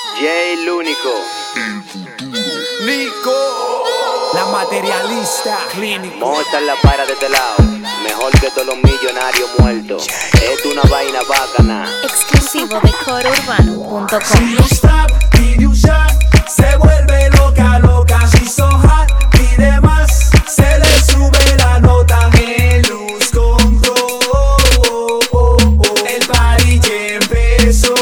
Jay el único. Nico, la materialista clínico. Mozart la para de este lado. Mejor que todos los millonarios muertos. Es una vaina bacana. Exclusivo de corourbano.com. Si no stop, pide un shot. Se vuelve loca, loca. Si so hot, pide más. Se le sube la nota. En luz control. El party ya empezó.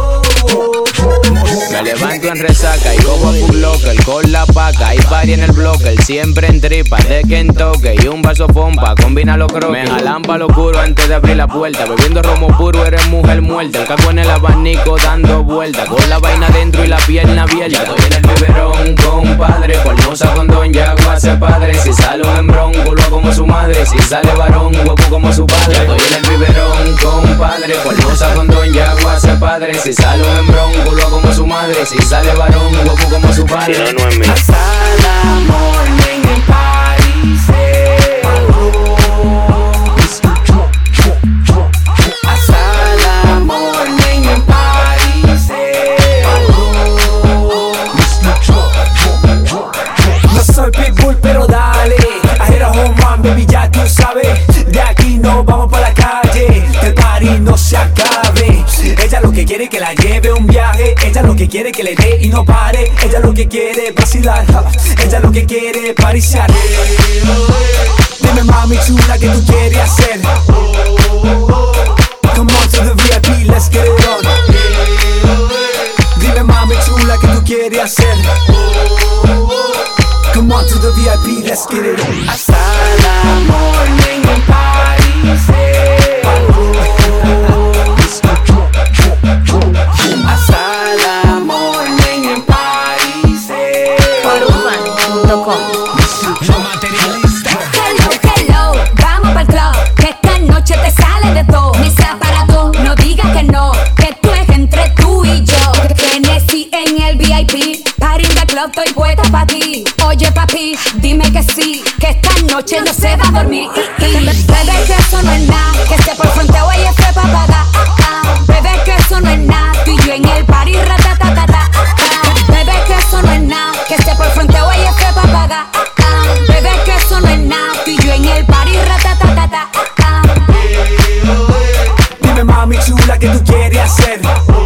Me levanto en resaca y cojo a full local con la paca. Hay party en el bloque, siempre en tripa de Kentucky y un vaso pompa, combina los croques. Me jalan pa' lo oscuro antes de abrir la puerta. Bebiendo romo puro, eres mujer muerta. El caco en el abanico dando vueltas, con la vaina dentro y la pierna abierta. Estoy en el biberón, compadre, Formosa con Don Yagua se padre. Si sale un hembrón, culo como su madre. Si sale varón, huevo como su padre. Estoy en el biberón, compadre, Formosa con Don Yagua se padre. Si sale un hembrón, culo como su madre. Si sale varón, huevo como su padre. Si no, no es mío. Asada morning en París. Asada morning en París. No soy pitbull, pero dale. I hit a home run, baby, ya tú sabes. De aquí no vamos pa' la calle, que el party no se acabe. Ella lo que quiere que la lleve un viaje. Ella lo que quiere que le dé y no pare. Ella lo que quiere vacilar. Ella lo que quiere pariciar. Dime mami chula que tú quieres hacer. Come on to the VIP, let's get it on. Dime mami chula que tú quieres hacer. Come on to the VIP, let's get it on. Asada morning en París. Asada morning en París. corourbano.com. Hello, vamos pa'l club, que esta noche te sale de todo. Ni sea para tú, no digas que no, que tú es entre tú y yo. Tennessee en el VIP, party in the club, estoy puesta pa' ti. Oye papi, dime que sí, que esta noche no se va a dormir. Bebé que eso no es nada, que esté por fronteo ella fue pa' pagar. Bebé que eso no es nada, tú y yo en el party ratatatata. Bebé que eso no es nada, que esté por fronteo ella fue pa' pagar. Bebé que eso no es nada, tú y yo en el party ratatatata. Dime mami chula que tú quieres hacer.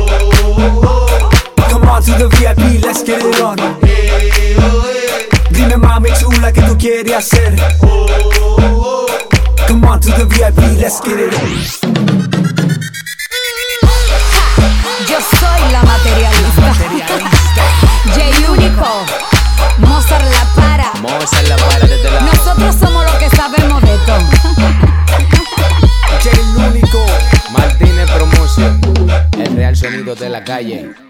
Come on to the VIP, let's get it on. Dime mami chula que tú quieres hacer. Come on to the VIP, let's get it on. Yo soy la materialista. Jay único, Mozart la para. Mozart la para de este lado. Nosotros somos los que sabemos de todo. Jay el único. Martínez Promotion, el real sonido de la calle.